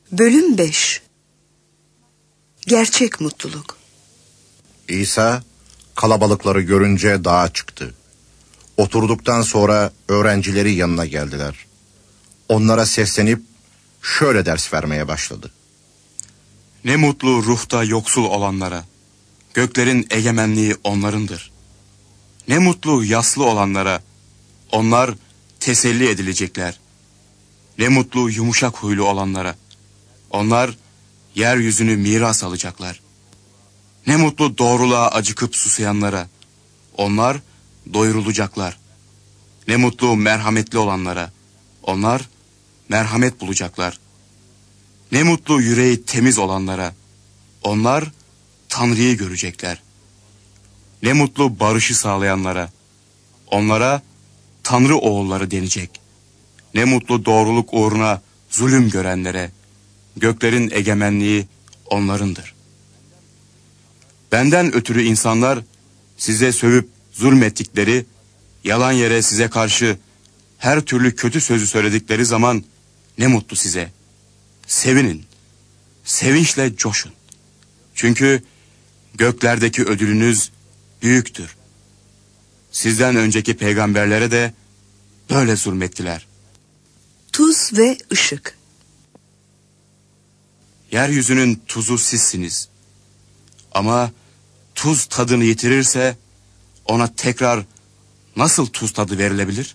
Bölüm 5. Gerçek mutluluk. İsa kalabalıkları görünce dağa çıktı. Oturduktan sonra öğrencileri yanına geldiler. Onlara seslenip şöyle ders vermeye başladı. Ne mutlu ruhta yoksul olanlara, göklerin egemenliği onlarındır. Ne mutlu yaslı olanlara, onlar teselli edilecekler. Ne mutlu yumuşak huylu olanlara, onlar yeryüzünü miras alacaklar. Ne mutlu doğruluğa acıkıp susayanlara, onlar doyurulacaklar. Ne mutlu merhametli olanlara, onlar merhamet bulacaklar. Ne mutlu yüreği temiz olanlara, onlar Tanrı'yı görecekler. Ne mutlu barışı sağlayanlara, onlara Tanrı oğulları denecek. Ne mutlu doğruluk uğruna zulüm görenlere, göklerin egemenliği onlarındır. Benden ötürü insanlar size sövüp zulmettikleri, yalan yere size karşı her türlü kötü sözü söyledikleri zaman ne mutlu size. Sevinin, sevinçle coşun. Çünkü göklerdeki ödülünüz büyüktür. Sizden önceki peygamberlere de böyle zulmettiler. Tuz ve ışık. Yeryüzünün tuzu sizsiniz. Ama tuz tadını yitirirse ona tekrar nasıl tuz tadı verilebilir?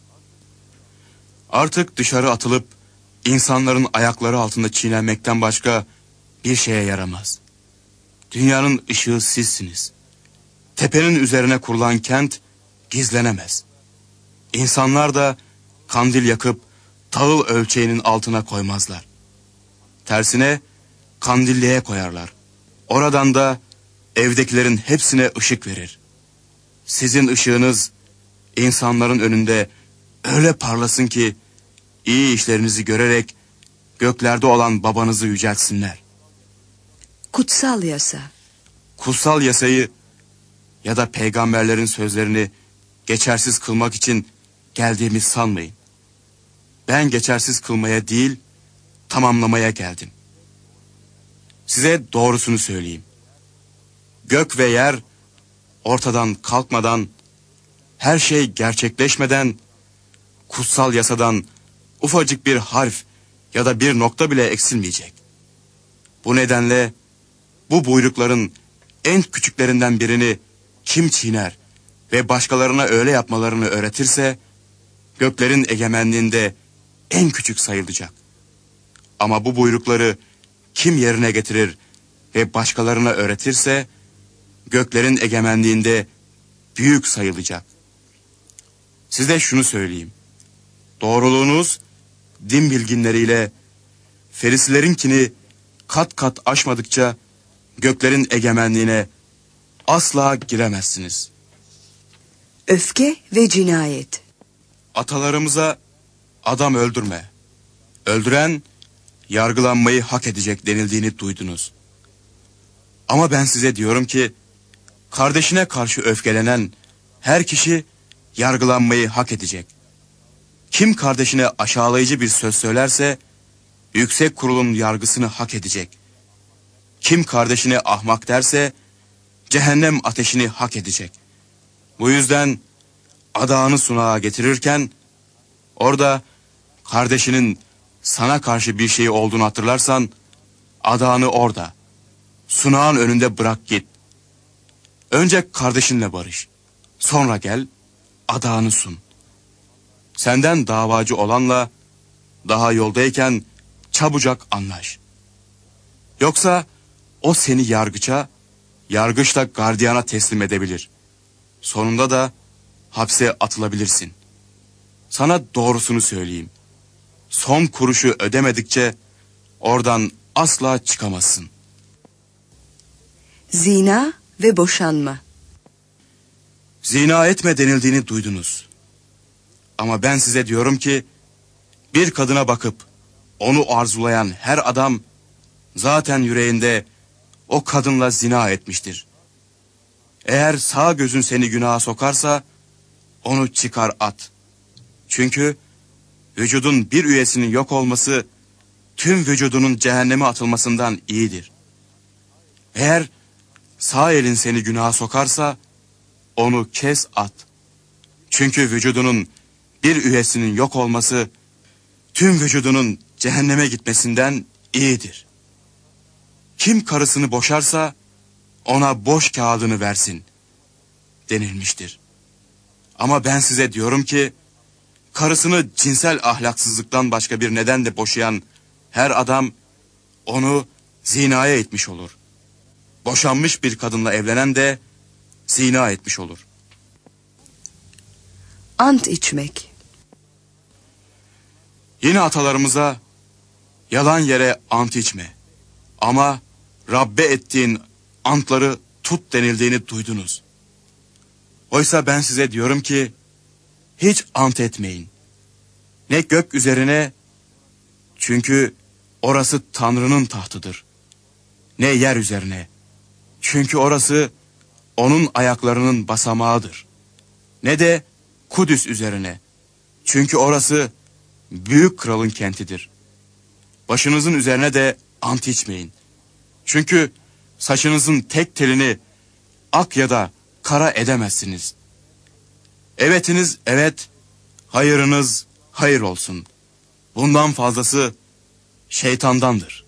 Artık dışarı atılıp insanların ayakları altında çiğnenmekten başka bir şeye yaramaz. Dünyanın ışığı sizsiniz. Tepenin üzerine kurulan kent gizlenemez. İnsanlar da kandil yakıp tahıl ölçeğinin altına koymazlar. Tersine kandilliğe koyarlar. Oradan da evdekilerin hepsine ışık verir. Sizin ışığınız insanların önünde öyle parlasın ki iyi işlerinizi görerek göklerde olan babanızı yüceltsinler. Kutsal yasa. Kutsal yasayı ya da peygamberlerin sözlerini geçersiz kılmak için geldiğimi sanmayın. Ben geçersiz kılmaya değil, tamamlamaya geldim. Size doğrusunu söyleyeyim. Gök ve yer ortadan kalkmadan, her şey gerçekleşmeden, kutsal yasadan ufacık bir harf ya da bir nokta bile eksilmeyecek. Bu nedenle bu buyrukların en küçüklerinden birini kim çiğner ve başkalarına öyle yapmalarını öğretirse, göklerin egemenliğinde en küçük sayılacak. Ama bu buyrukları kim yerine getirir ve başkalarına öğretirse, göklerin egemenliğinde büyük sayılacak. Size şunu söyleyeyim. Doğruluğunuz din bilginleriyle Ferisilerinkini kat kat aşmadıkça göklerin egemenliğine asla giremezsiniz. Öfke ve cinayet. Atalarımıza adam öldürme, öldüren yargılanmayı hak edecek denildiğini duydunuz. Ama ben size diyorum ki, kardeşine karşı öfkelenen her kişi yargılanmayı hak edecek. Kim kardeşine aşağılayıcı bir söz söylerse, yüksek kurulun yargısını hak edecek. Kim kardeşine ahmak derse, cehennem ateşini hak edecek. Bu yüzden adağını sunağa getirirken, orada kardeşinin sana karşı bir şey olduğunu hatırlarsan, adağını orada, sunağın önünde bırak git. Önce kardeşinle barış, sonra gel, adağını sun. Senden davacı olanla daha yoldayken çabucak anlaş. Yoksa o seni yargıça, yargıç da gardiyana teslim edebilir. Sonunda da hapse atılabilirsin. Sana doğrusunu söyleyeyim. Son kuruşu ödemedikçe oradan asla çıkamazsın. Zina ve boşanma. Zina etme denildiğini duydunuz. Ama ben size diyorum ki, bir kadına bakıp onu arzulayan her adam zaten yüreğinde o kadınla zina etmiştir. Eğer sağ gözün seni günaha sokarsa onu çıkar at. Çünkü vücudun bir üyesinin yok olması tüm vücudunun cehenneme atılmasından iyidir. Eğer sağ elin seni günaha sokarsa onu kes at. Çünkü vücudunun bir üyesinin yok olması tüm vücudunun cehenneme gitmesinden iyidir. Kim karısını boşarsa ona boş kağıdını versin denilmiştir. Ama ben size diyorum ki karısını cinsel ahlaksızlıktan başka bir nedenle boşayan her adam onu zinaya etmiş olur. Boşanmış bir kadınla evlenen de zina etmiş olur. Ant içmek. Yine atalarımıza yalan yere ant içme. Ama Rabbe ettiğin antları tut denildiğini duydunuz. Oysa ben size diyorum ki hiç ant etmeyin. Ne gök üzerine, çünkü orası Tanrı'nın tahtıdır. Ne yer üzerine, çünkü orası onun ayaklarının basamağıdır. Ne de Kudüs üzerine, çünkü orası büyük kralın kentidir. Başınızın üzerine de ant içmeyin. Çünkü saçınızın tek telini ak ya da kara edemezsiniz. Evetiniz evet, hayırınız hayır olsun. Bundan fazlası şeytandandır.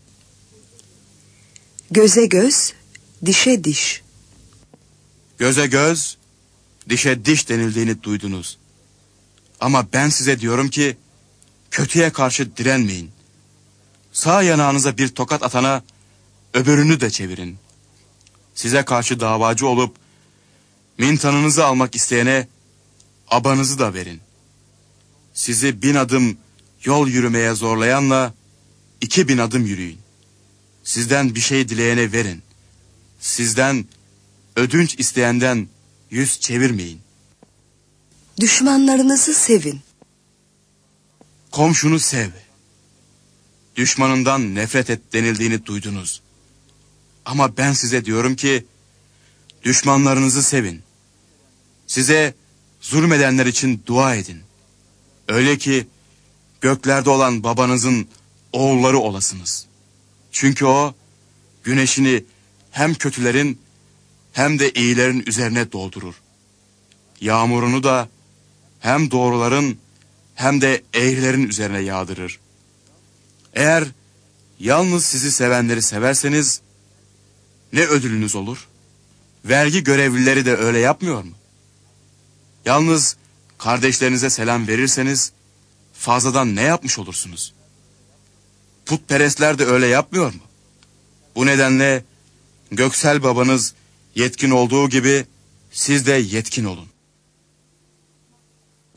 Göze göz, dişe diş. Göze göz, dişe diş denildiğini duydunuz. Ama ben size diyorum ki kötüye karşı direnmeyin. Sağ yanağınıza bir tokat atana öbürünü de çevirin. Size karşı davacı olup mintanınızı almak isteyene abanızı da verin. Sizi 1000 adım yol yürümeye zorlayanla 2000 adım yürüyün. Sizden bir şey dileyene verin. Sizden ödünç isteyenden yüz çevirmeyin. Düşmanlarınızı sevin. Komşunu sev. Düşmanından nefret et denildiğini duydunuz. Ama ben size diyorum ki düşmanlarınızı sevin. Size zulmedenler için dua edin. Öyle ki göklerde olan babanızın oğulları olasınız. Çünkü o güneşini hem kötülerin hem de iyilerin üzerine doldurur. Yağmurunu da hem doğruların hem de eğrilerin üzerine yağdırır. Eğer yalnız sizi sevenleri severseniz ne ödülünüz olur? Vergi görevlileri de öyle yapmıyor mu? Yalnız kardeşlerinize selam verirseniz fazladan ne yapmış olursunuz? Putperestler de öyle yapmıyor mu? Bu nedenle göksel babanız yetkin olduğu gibi siz de yetkin olun.